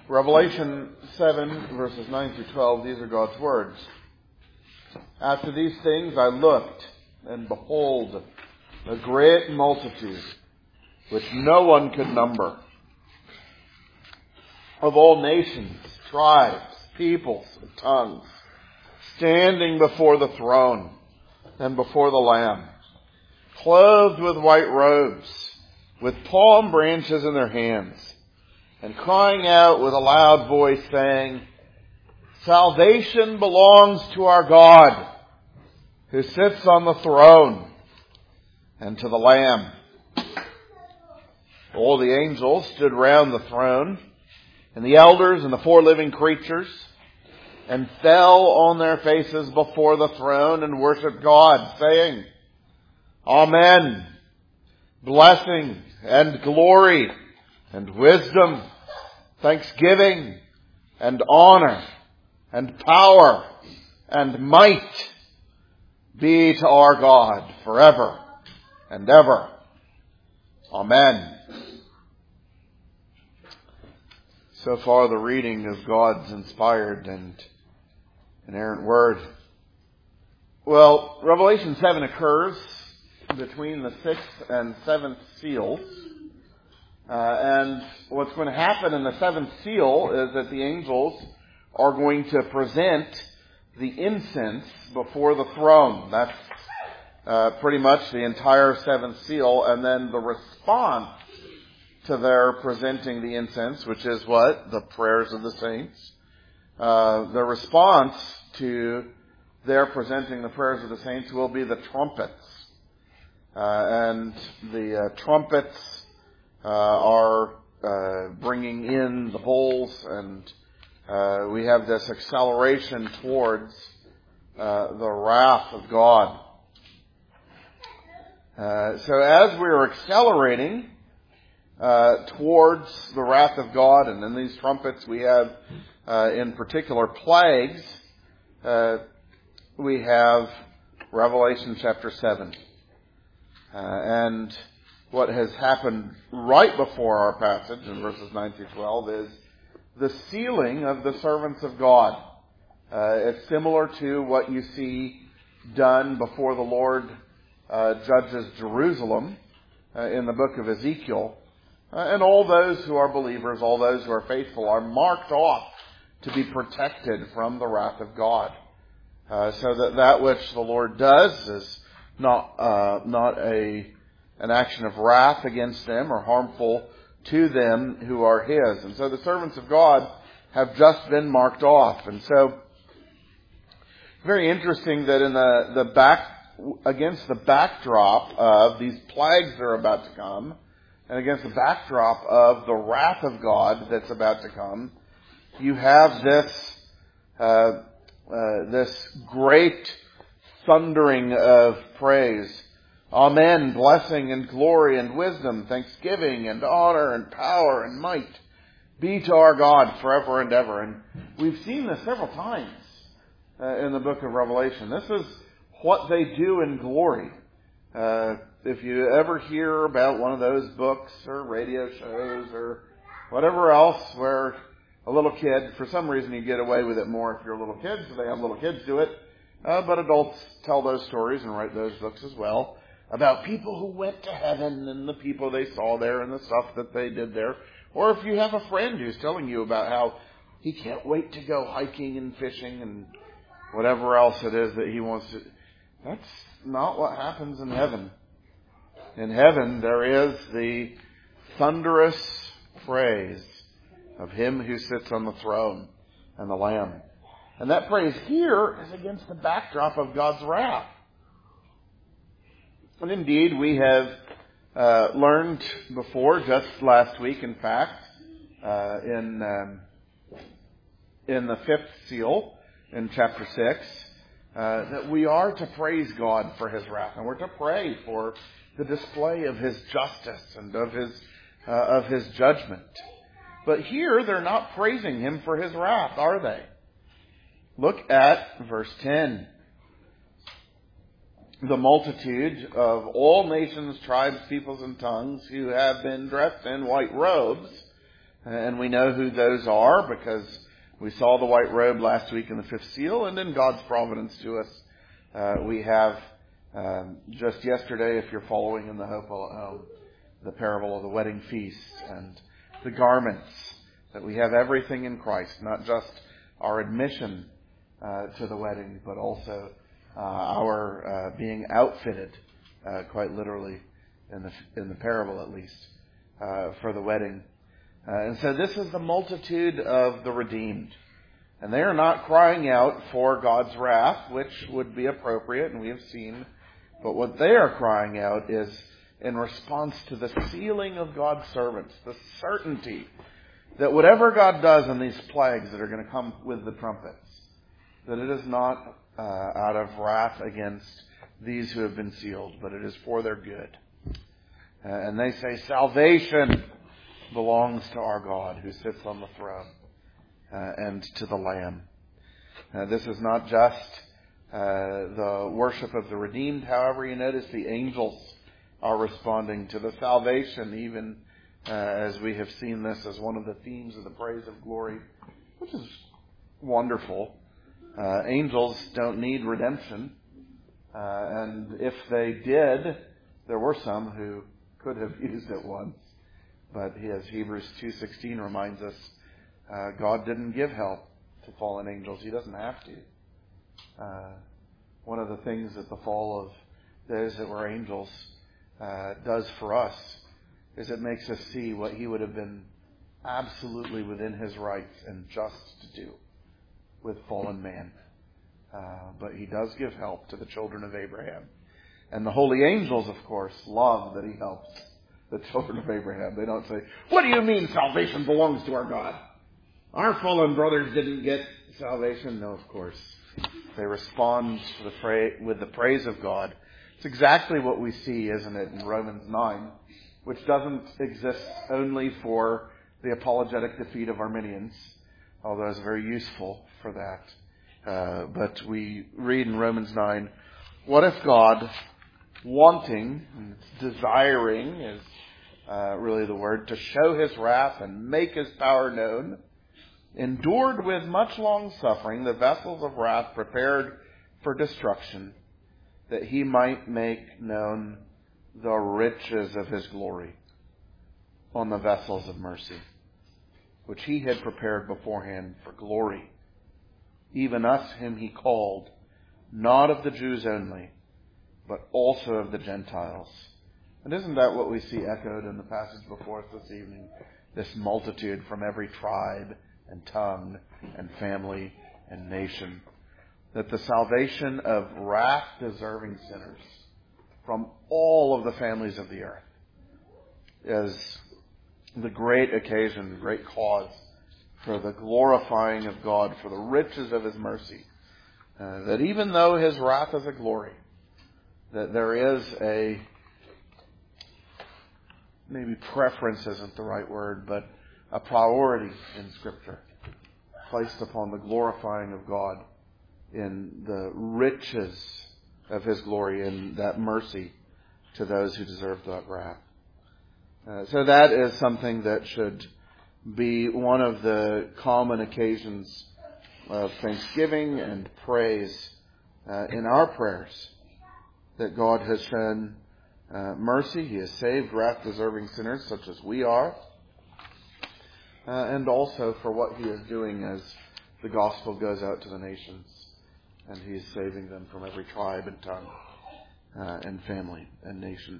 Revelation 7, verses 9 through 12, these are God's words. After these things I looked, and behold, a great multitude, which no one could number, of all nations, tribes, peoples, and tongues, standing before the throne and before the Lamb, clothed with white robes, with palm branches in their hands, and crying out with a loud voice, saying, Salvation belongs to our God, who sits on the throne, and to the Lamb. All the angels stood round the throne, and the elders and the four living creatures, and fell on their faces before the throne and worshipped God, saying, Amen. Blessing and glory and wisdom, thanksgiving and honor and power and might be to our God forever and ever. Amen. So far the reading of God's inspired and inerrant word. Well, Revelation 7 occurs between the 6th and 7th seals. And what's going to happen in the 7th seal is that the angels are going to present the incense before the throne. That's pretty much the entire 7th seal. And then the response to their presenting the incense, which is what? The prayers of the saints. The response to their presenting the prayers of the saints will be the trumpets. And the trumpets are bringing in the bowls, and we have this acceleration towards the wrath of God. So as we are accelerating towards the wrath of God, and in these trumpets we have in particular plagues, we have Revelation chapter 7. And what has happened right before our passage in verses 9 through 12 is the sealing of the servants of God. It's similar to what you see done before the Lord judges Jerusalem in the book of Ezekiel. And all those who are believers, all those who are faithful, are marked off to be protected from the wrath of God. So that which the Lord does is not an action of wrath against them or harmful to them who are His. And so the servants of God have just been marked off. And so, very interesting that in against the backdrop of these plagues that are about to come, and against the backdrop of the wrath of God that's about to come, you have this great thundering of praise. Amen. Blessing and glory and wisdom, thanksgiving and honor and power and might be to our God forever and ever. And we've seen this several times in the book of Revelation. This is what they do in glory. If you ever hear about one of those books or radio shows or whatever else where a little kid, for some reason you get away with it more if you're a little kid, so they have little kids do it. But adults tell those stories and write those books as well about people who went to heaven and the people they saw there and the stuff that they did there. Or if you have a friend who's telling you about how he can't wait to go hiking and fishing and whatever else it is that he wants to. That's not what happens in heaven. In heaven, there is the thunderous praise of Him who sits on the throne and the Lamb. And that praise here is against the backdrop of God's wrath. And indeed, we have learned before, just last week, in fact, in the 5th seal, in chapter 6, that we are to praise God for His wrath, and we're to pray for the display of His justice and of His judgment. But here, they're not praising Him for His wrath, are they? Look at verse 10. The multitude of all nations, tribes, peoples, and tongues who have been dressed in white robes And we know who those are because we saw the white robe last week in the fifth seal, and in God's providence to us, we have just yesterday, if you're following in the Hope, the parable of the wedding feast and the garments, that we have everything in Christ, not just our admission to the wedding, but also our being outfitted, quite literally, in the parable at least, for the wedding. And so this is the multitude of the redeemed. And they are not crying out for God's wrath, which would be appropriate, and we have seen. But what they are crying out is in response to the sealing of God's servants, the certainty that whatever God does in these plagues that are going to come with the trumpets, that it is not out of wrath against these who have been sealed, but it is for their good. And they say, salvation belongs to our God who sits on the throne and to the Lamb. This is not just the worship of the redeemed. However, you notice the angels are responding to the salvation, even as we have seen this as one of the themes of the praise of glory, which is wonderful. Angels don't need redemption. And if they did, there were some who could have used it once. But as Hebrews 2:16 reminds us, God didn't give help to fallen angels. He doesn't have to. One of the things that the fall of those that were angels does for us is it makes us see what he would have been absolutely within his rights and just to do with fallen man. But he does give help to the children of Abraham. And the holy angels, of course, love that he helps the children of Abraham. They don't say, what do you mean salvation belongs to our God? Our fallen brothers didn't get salvation. No, of course. They respond with the praise of God. It's exactly what we see, isn't it, in Romans 9, which doesn't exist only for the apologetic defeat of Arminians, although it's very useful for that. But we read in Romans 9, what if God, wanting, desiring is really the word, to show his wrath and make his power known, endured with much long suffering the vessels of wrath prepared for destruction, that he might make known the riches of his glory on the vessels of mercy, which he had prepared beforehand for glory. Even us whom he called, not of the Jews only, but also of the Gentiles. And isn't that what we see echoed in the passage before us this evening? This multitude from every tribe and tongue and family and nation. That the salvation of wrath-deserving sinners from all of the families of the earth is the great occasion, great cause for the glorifying of God, for the riches of his mercy. That even though his wrath is a glory, that there is a, maybe preference isn't the right word, but a priority in Scripture placed upon the glorifying of God in the riches of his glory and that mercy to those who deserve that wrath. So that is something that should be one of the common occasions of thanksgiving and praise in our prayers, that God has shown mercy. He has saved wrath-deserving sinners such as we are, and also for what he is doing as the gospel goes out to the nations, and he is saving them from every tribe and tongue and family and nation.